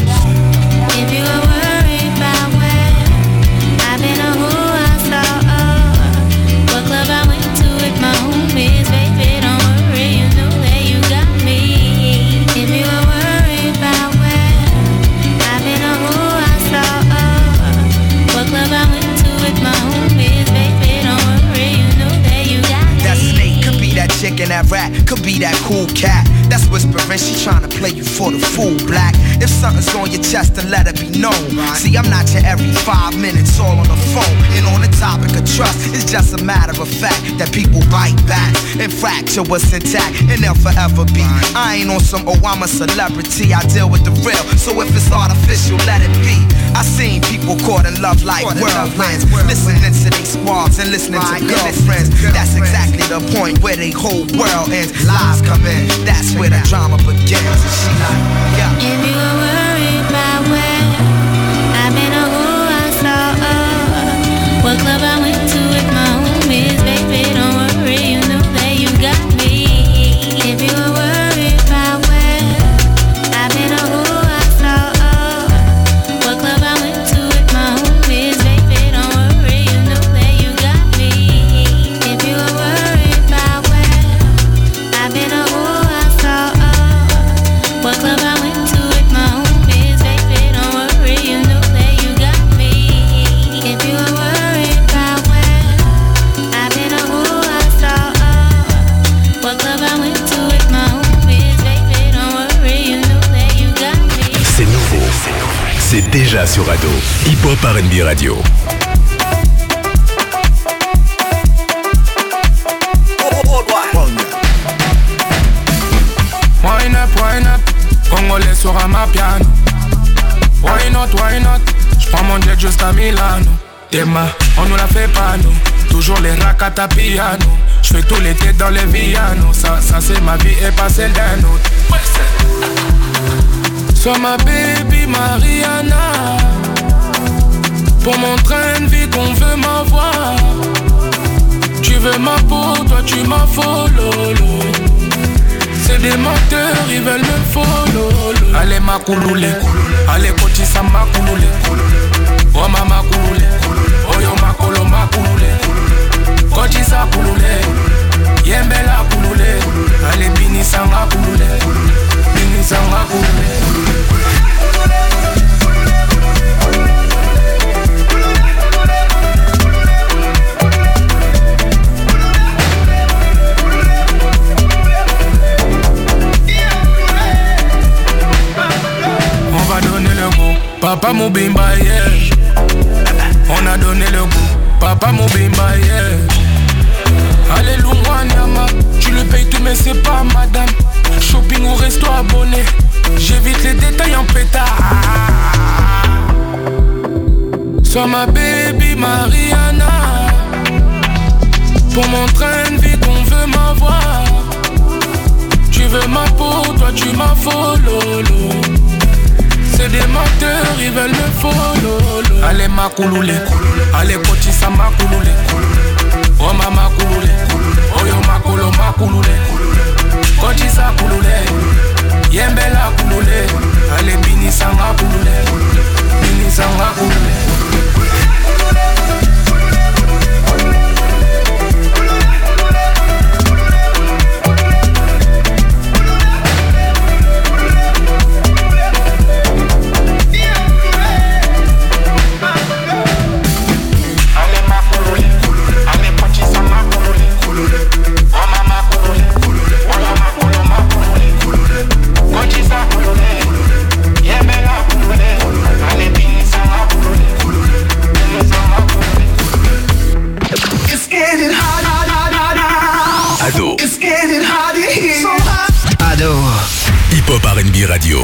If you were worried about where I've been or who I saw, oh, what club I went to with my homies, baby, don't worry, you know that you got me. If you were worried about where I've been or who I saw, oh, what club I went to with my homies, baby, don't worry, you know that you got me. That snake could be that chick and that rat, could be that cool cat. That's whispering, she tryna play you for the fool, black. If something's on your chest, then let it be known. See, I'm not your every five minutes all on the phone. And on the topic of trust. It's just a matter of fact that people bite back and fracture what's intact, and they'll forever be. I ain't on some, oh, I'm a celebrity. I deal with the real, so if it's artificial, let it be. I seen people caught in love like whirlwinds, listening to these squabs and listening to girlfriends. That's exactly the point where the whole world ends. Lies come in, that's where the drama begins. And she like, yeah. If you were worried about where I've been or who I saw, uh, what club I went to with my homies, baby, don't worry, you know that you got me. If you were worried about where I've been or who I saw, uh, what club I went to with my homies, baby, don't worry, you know that you got me. If you were worried about where I've been or who I saw, uh, what club I went to with my homies, baby, don't worry, you know that you got me. If you were worried about where I've been or who I saw, uh, what club I went to with my homies, baby, don't worry, you know that you got me. C'est nouveau, c'est déjà sur Ado. Hip Hop R and B Radio. Wine up, wine up, Congolais sur un ma piano. Why not, why not, j'prends mon jet jusqu'à Milano. Demain, on nous la fait pas nous, toujours les rakata piano. J'fais tout l'été dans les Villanos, ça, ça c'est ma vie et pas celle d'un autre. Sois ma baby Mariana, pour mon train de vie qu'on veut m'avoir. Tu veux ma peau, toi tu m'as follow. C'est des menteurs, ils veulent me follow. Allez ma couloulé, allez kotisa ma couloulé. Oh mama couloulé, oh yo ma colo ma couloulé. Kotisa couloulé, yembela couloulé. Allez bini sanga couloulé, bini sanga couloulé. Papa Moubimba, yeah. On a donné le goût. Papa Moubimba, yeah. Alléluia, Nyama. Tu le payes tout, mais c'est pas madame. Shopping ou resto abonné. J'évite les détails en pétard. Sois ma baby Mariana, pour mon train de vie qu'on veut m'avoir. Tu veux ma peau, toi tu m'as follow. C'est des menteurs, ils veulent me follow. Allez ma couloulé, allez kotisa ma couloulé. Oh mama couloulé, oh yo ma colo ma couloulé. Kotisa couloulé, yembela couloulé. Allez bini sanga couloulé, bini sanga couloulé. Ado. It's getting hot in here. So hot. Ado. Hip Hop R and B Radio.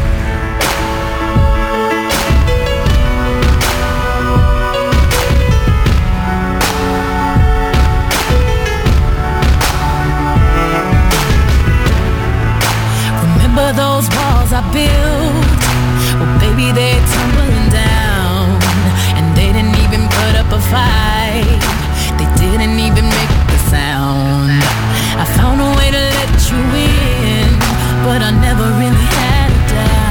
Remember those walls I built? Well, baby, they're tumbling down. And they didn't even put up a fight. They didn't even make a sound. I found a way to let you in, but I never really had a doubt.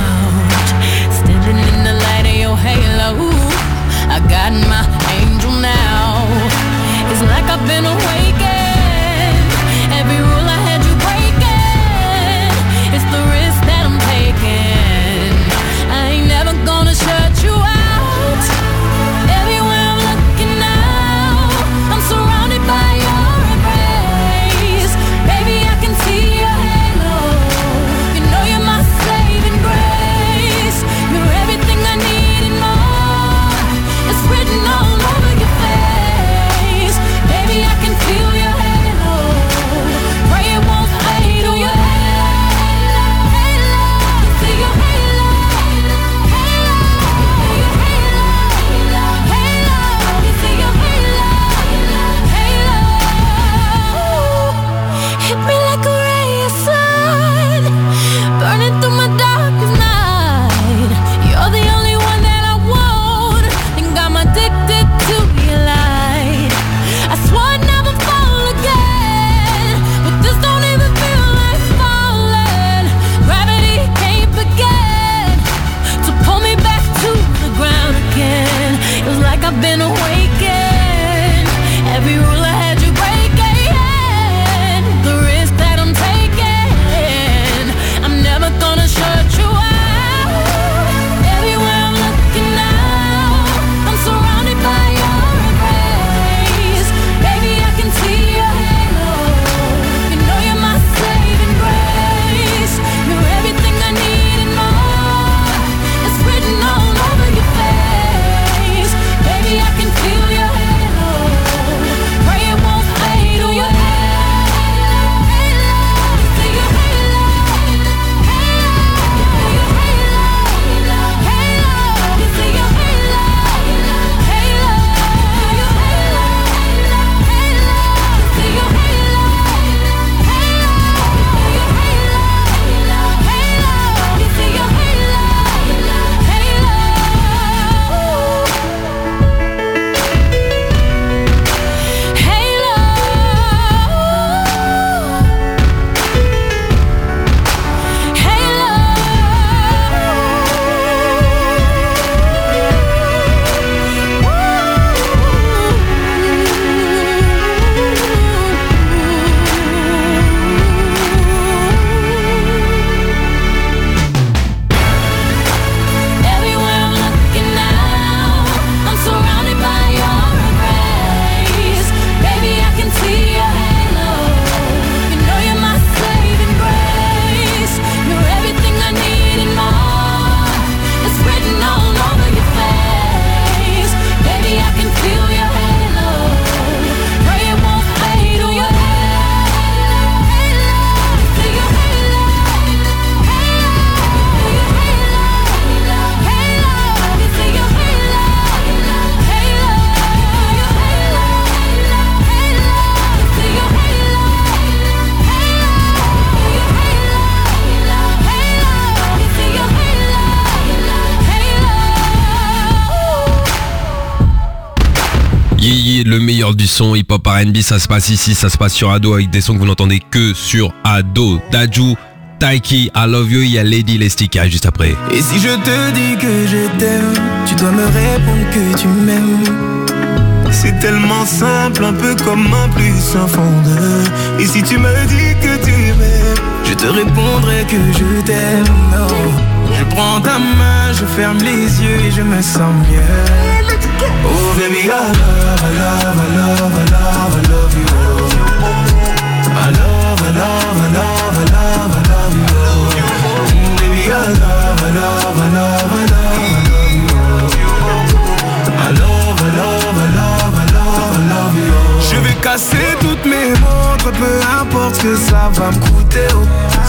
le meilleur du son hip-hop R and B, ça se passe ici, ça se passe sur Ado avec des sons que vous n'entendez que sur Ado. Daju, Taiki, I Love You, il y a Lady Lestika juste après. Et si je te dis que je t'aime, tu dois me répondre que tu m'aimes. C'est tellement simple, un peu comme un plus un fondeur. Et si tu me dis que tu m'aimes, je te répondrai que je t'aime. Oh. Je prends ta main, je ferme les yeux et je me sens mieux. Oh baby, I love, I love, I love, I love, I love you. I love, I love, I love, I love, I love you. Baby, I love, I love, I love, I love, I love you. I love, I love, I love, I love, I love you. Je vais casser toutes mes montres, peu importe ce que ça va me coûter. Oh.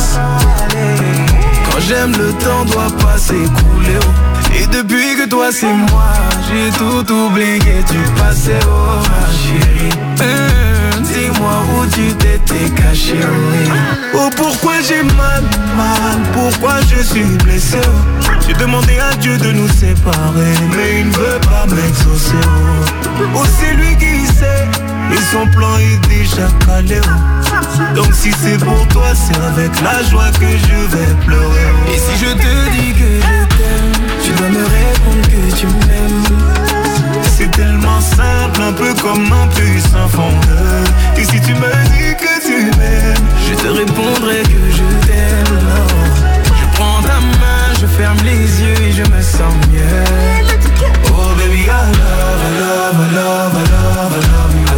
Quand j'aime, le temps doit pas s'écouler. Oh. Et depuis que toi c'est moi, j'ai tout oublié du passé. Oh ma chérie, euh, dis-moi où tu t'étais caché. Oh, oh pourquoi j'ai mal, mal, pourquoi je suis blessé. Oh. J'ai demandé à Dieu de nous séparer, mais il ne veut pas m'exaucer. Oh, oh c'est lui qui sait, et son plan est déjà calé. Oh. Donc si c'est pour toi, c'est avec la joie que je vais pleurer. Et si je te dis que je t'aime, tu dois me répondre que tu m'aimes. C'est tellement simple, un peu comme un puissant fondeur. Et si tu me dis que tu m'aimes, je te répondrai que je t'aime. Je prends ta main, je ferme les yeux et je me sens mieux. Oh baby, I love, I love, I love, I love, I love you.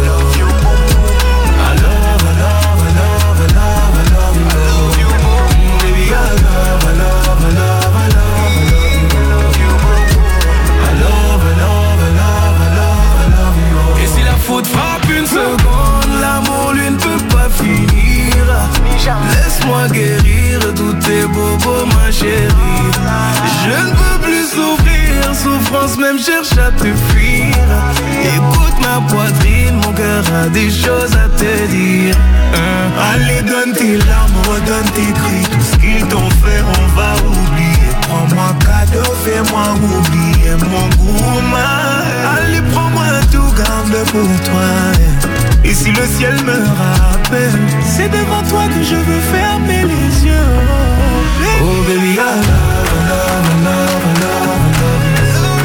Faute frappe une seconde, l'amour lui ne peut pas finir. Laisse-moi guérir tous tes bobos ma chérie. Je ne peux plus souffrir, souffrance même cherche à te fuir. Écoute ma poitrine, mon cœur a des choses à te dire. hein. Allez donne tes larmes, redonne tes cris. Tout ce qu'ils t'ont fait on va oublier. Prends-moi cadeau, fais-moi oublier mon goût mal. Allez prends-moi tout, garde-le pour toi. Et si le ciel me rappelle, c'est devant toi que je veux fermer les yeux. Oh baby, I love, I love, I love, I love, I love you.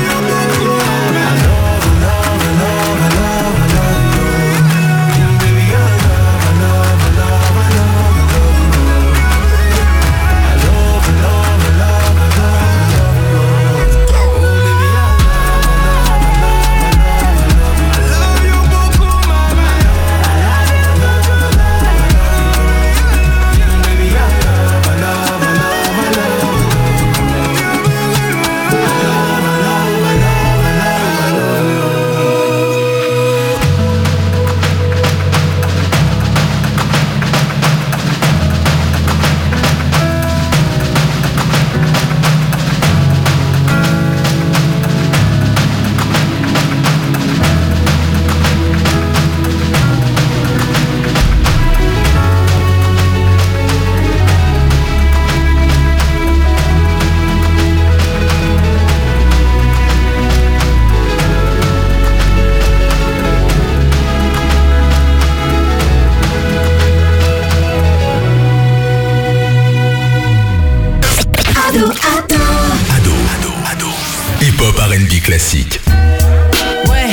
Classique. Ouais,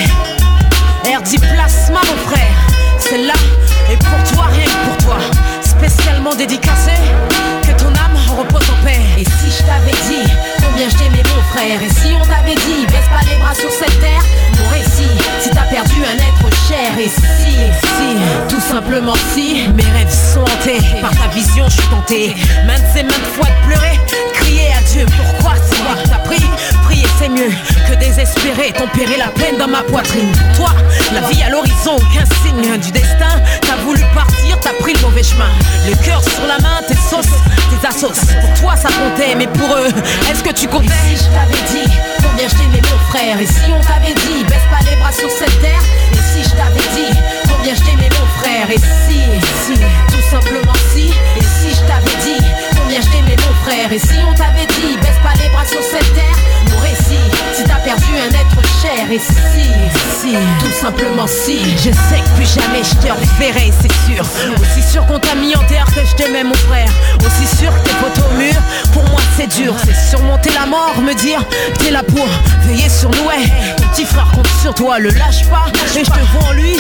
R D Plasma mon frère. Celle-là est pour toi, rien que pour toi. Spécialement dédicacé, que ton âme repose en paix. Et si je t'avais dit combien je t'aimais mon frère, et si on t'avait dit baisse pas les bras sur cette terre, mon récit, si t'as perdu un être cher. Et si, et si, tout simplement si mes rêves sont hantés par ta vision, je suis tenté maintes et maintes fois de pleurer, crier à Dieu. Pourquoi c'est moi qui t'as pris? Prier c'est mieux que désespérer, tempérer la peine dans ma poitrine. Toi, la vie à l'horizon, aucun signe du destin. T'as voulu partir, t'as pris le mauvais chemin. Le cœur sur la main, tes sauces, tes assos. Pour toi ça comptait, mais pour eux, est-ce que tu comptais? Et si je t'avais dit combien je t'aimais mon frère, et si on t'avait dit baisse pas les bras sur cette terre, et si je t'avais dit combien je t'aimais mon frère, et si, et si, tout simplement si, et si je t'avais dit combien je t'aimais mon frère, et si on t'avait dit baisse pas les bras sur cette terre, mon récit, si t'as perdu un être cher, et si, et si, tout simplement si je sais que plus jamais je te reverrai, c'est sûr. Aussi sûr qu'on t'a mis en terre que je t'aimais mon frère. Aussi sûr que tes potes au mur, pour moi c'est dur. C'est surmonter la mort, me dire t'es là pour veiller sur nous, ouais. Ton petit frère compte sur toi, le lâche pas. Et je te vois en lui,